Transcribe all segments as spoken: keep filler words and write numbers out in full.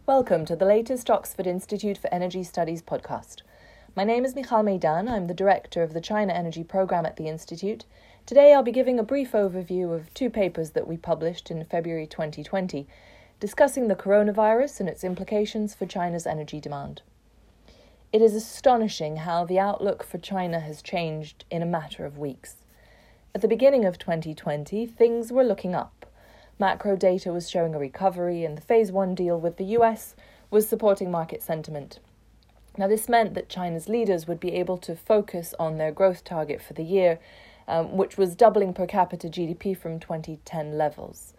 Welcome to the latest Oxford Institute for Energy Studies podcast. My name is Michal Meidan. I'm the director of the China Energy Programme at the Institute. Today I'll be giving a brief overview of two papers that we published in February twenty twenty, discussing the coronavirus and its implications for China's energy demand. It is astonishing how the outlook for China has changed in a matter of weeks. At the beginning of twenty twenty, things were looking up. Macro data was showing a recovery, and the Phase one deal with the U S was supporting market sentiment. Now, this meant that China's leaders would be able to focus on their growth target for the year, um, which was doubling per capita G D P from twenty ten levels.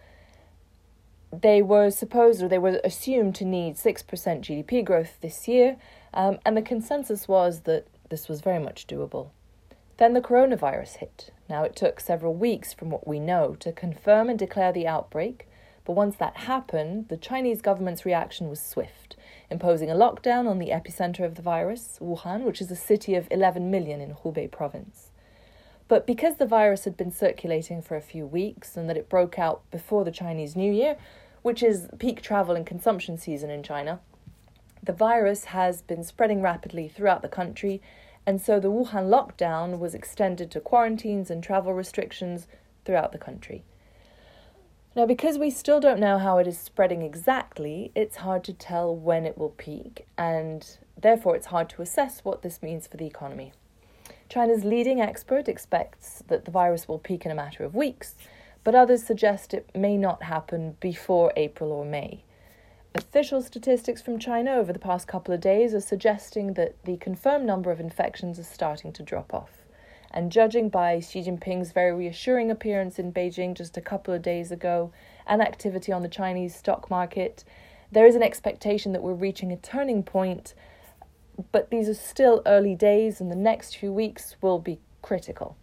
They were supposed, or they were assumed to need six percent G D P growth this year, um, and the consensus was that this was very much doable. Then the coronavirus hit. Now, it took several weeks from what we know to confirm and declare the outbreak, but once that happened, the Chinese government's reaction was swift, imposing a lockdown on the epicenter of the virus, Wuhan, which is a city of eleven million in Hubei province. But because the virus had been circulating for a few weeks and that it broke out before the Chinese New Year, which is peak travel and consumption season in China, the virus has been spreading rapidly throughout the country, and so the Wuhan lockdown was extended to quarantines and travel restrictions throughout the country. Now, because we still don't know how it is spreading exactly, it's hard to tell when it will peak, and therefore it's hard to assess what this means for the economy. China's leading expert expects that the virus will peak in a matter of weeks, but others suggest it may not happen before April or May. Official statistics from China over the past couple of days are suggesting that the confirmed number of infections is starting to drop off. And judging by Xi Jinping's very reassuring appearance in Beijing just a couple of days ago and activity on the Chinese stock market, there is an expectation that we're reaching a turning point, but these are still early days and the next few weeks will be critical.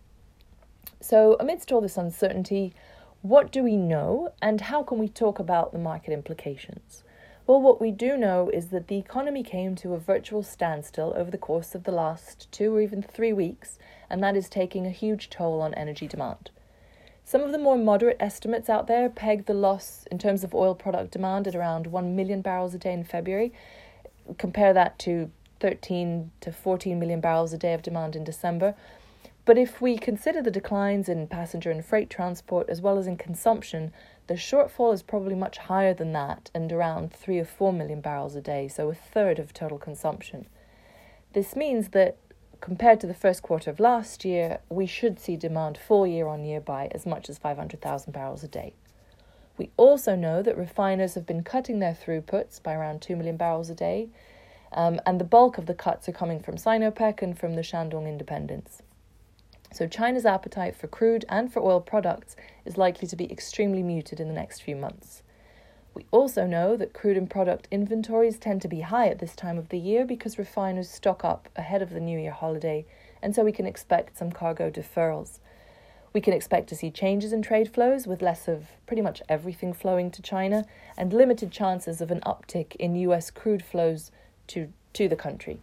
So amidst all this uncertainty, what do we know and how can we talk about the market implications? Well, what we do know is that the economy came to a virtual standstill over the course of the last two or even three weeks, and that is taking a huge toll on energy demand. Some of the more moderate estimates out there peg the loss in terms of oil product demand at around one million barrels a day in February. Compare that to thirteen to fourteen million barrels a day of demand in December. But if we consider the declines in passenger and freight transport as well as in consumption, the shortfall is probably much higher than that and around three or four million barrels a day, so a third of total consumption. This means that compared to the first quarter of last year, we should see demand fall year on year by as much as five hundred thousand barrels a day. We also know that refiners have been cutting their throughputs by around two million barrels a day, um, and the bulk of the cuts are coming from Sinopec and from the Shandong Independents. So China's appetite for crude and for oil products is likely to be extremely muted in the next few months. We also know that crude and product inventories tend to be high at this time of the year because refiners stock up ahead of the New Year holiday, and so we can expect some cargo deferrals. We can expect to see changes in trade flows with less of pretty much everything flowing to China and limited chances of an uptick in U S crude flows to, to the country.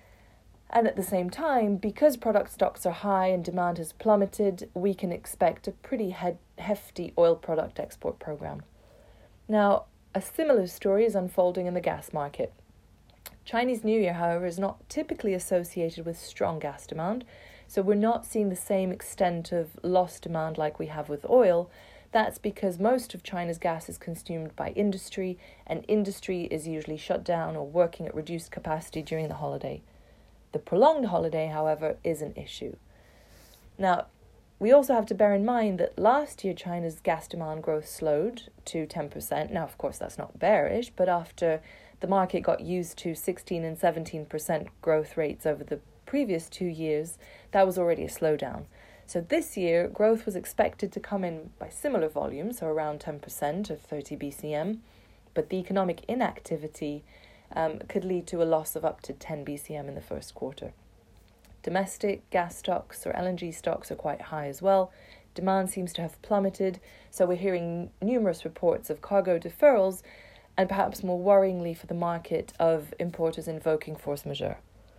And at the same time, because product stocks are high and demand has plummeted, we can expect a pretty he- hefty oil product export program. Now, a similar story is unfolding in the gas market. Chinese New Year, however, is not typically associated with strong gas demand, so we're not seeing the same extent of lost demand like we have with oil. That's because most of China's gas is consumed by industry, and industry is usually shut down or working at reduced capacity during the holiday. The prolonged holiday, however, is an issue. Now, we also have to bear in mind that last year China's gas demand growth slowed to ten percent. Now, of course, that's not bearish, but after the market got used to sixteen and seventeen percent growth rates over the previous two years, that was already a slowdown. So this year, growth was expected to come in by similar volumes, so around ten percent or thirty B C M, but the economic inactivity Um, could lead to a loss of up to ten B C M in the first quarter. Domestic gas stocks or L N G stocks are quite high as well. Demand seems to have plummeted, so we're hearing numerous reports of cargo deferrals and perhaps more worryingly for the market of importers invoking force majeure.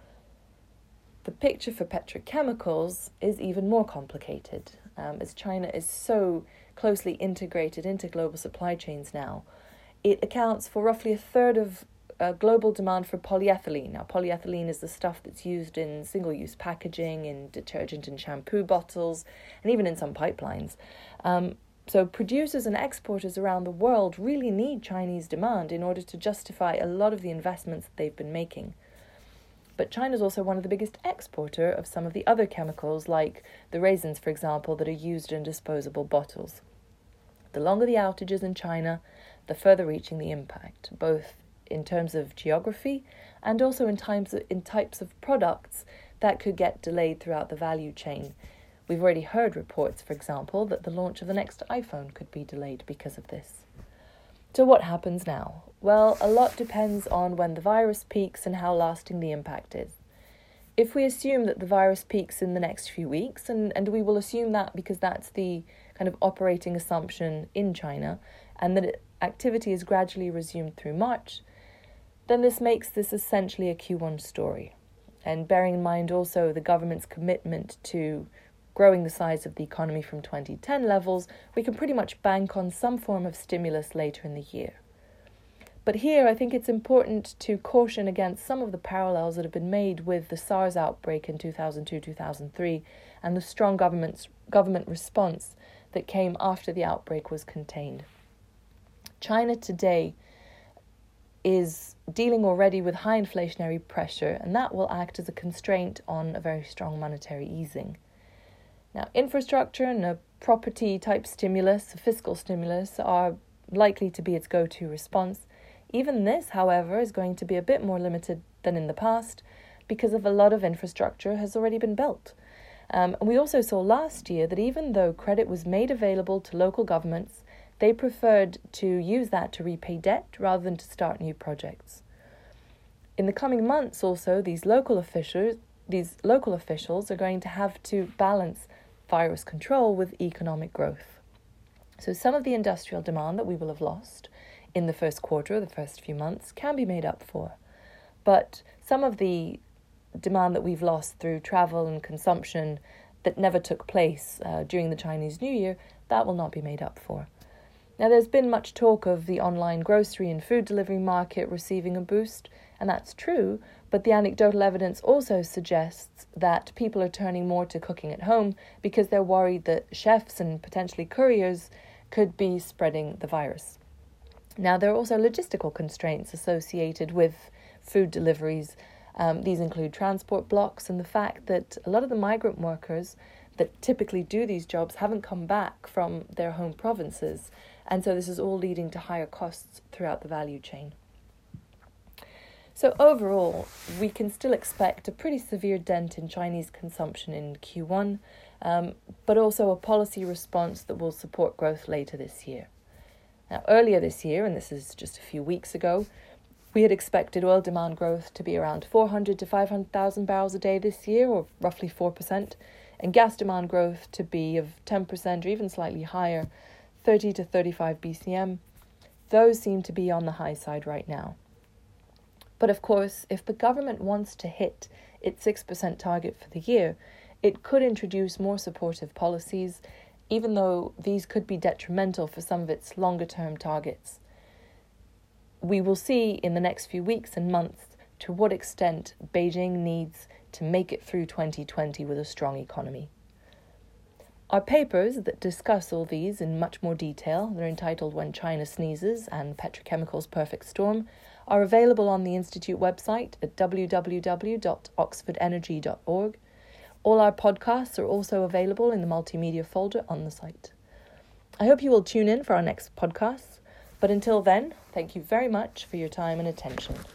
The picture for petrochemicals is even more complicated, um, as China is so closely integrated into global supply chains now. it accounts for roughly a third of uh, global demand for polyethylene. Now, polyethylene is the stuff that's used in single-use packaging, in detergent and shampoo bottles, and even in some pipelines. Um, so producers and exporters around the world really need Chinese demand in order to justify a lot of the investments that they've been making. But China is also one of the biggest exporter of some of the other chemicals, like the resins, for example, that are used in disposable bottles. The longer the outages in China, the further reaching the impact, both in terms of geography and also in, times of, in types of products that could get delayed throughout the value chain. We've already heard reports, for example, that the launch of the next iPhone could be delayed because of this. So what happens now? Well, a lot depends on when the virus peaks and how lasting the impact is. If we assume that the virus peaks in the next few weeks, and, and we will assume that because that's the kind of operating assumption in China, and that it, activity is gradually resumed through March, then this makes this essentially a Q one story. And bearing in mind also the government's commitment to growing the size of the economy from twenty ten levels, we can pretty much bank on some form of stimulus later in the year. But here I think it's important to caution against some of the parallels that have been made with the SARS outbreak in two thousand two to two thousand three and the strong government's, government response that came after the outbreak was contained. China today is dealing already with high inflationary pressure, and that will act as a constraint on a very strong monetary easing. Now, infrastructure and a property-type stimulus, a fiscal stimulus, are likely to be its go-to response. Even this, however, is going to be a bit more limited than in the past because of a lot of infrastructure has already been built. Um, and we also saw last year that even though credit was made available to local governments, they preferred to use that to repay debt rather than to start new projects. In the coming months also, these local officials, these local officials are going to have to balance virus control with economic growth. So some of the industrial demand that we will have lost in the first quarter, the first few months, can be made up for. But some of the demand that we've lost through travel and consumption that never took place uh, during the Chinese New Year, that will not be made up for. Now, there's been much talk of the online grocery and food delivery market receiving a boost, and that's true, but the anecdotal evidence also suggests that people are turning more to cooking at home because they're worried that chefs and potentially couriers could be spreading the virus. Now, there are also logistical constraints associated with food deliveries. Um, these include transport blocks and the fact that a lot of the migrant workers that typically do these jobs haven't come back from their home provinces. And so this is all leading to higher costs throughout the value chain. So overall, we can still expect a pretty severe dent in Chinese consumption in Q one, um, but also a policy response that will support growth later this year. Now, earlier this year, and this is just a few weeks ago, we had expected oil demand growth to be around four hundred to five hundred thousand barrels a day this year, or roughly four percent, and gas demand growth to be of ten percent or even slightly higher, thirty to thirty-five B C M. Those seem to be on the high side right now. But of course, if the government wants to hit its six percent target for the year, it could introduce more supportive policies, even though these could be detrimental for some of its longer-term targets. We will see in the next few weeks and months to what extent Beijing needs to make it through twenty twenty with a strong economy. Our papers that discuss all these in much more detail, they're entitled When China Sneezes and Petrochemicals Perfect Storm, are available on the Institute website at w w w dot oxford energy dot org. All our podcasts are also available in the multimedia folder on the site. I hope you will tune in for our next podcast, but until then, thank you very much for your time and attention.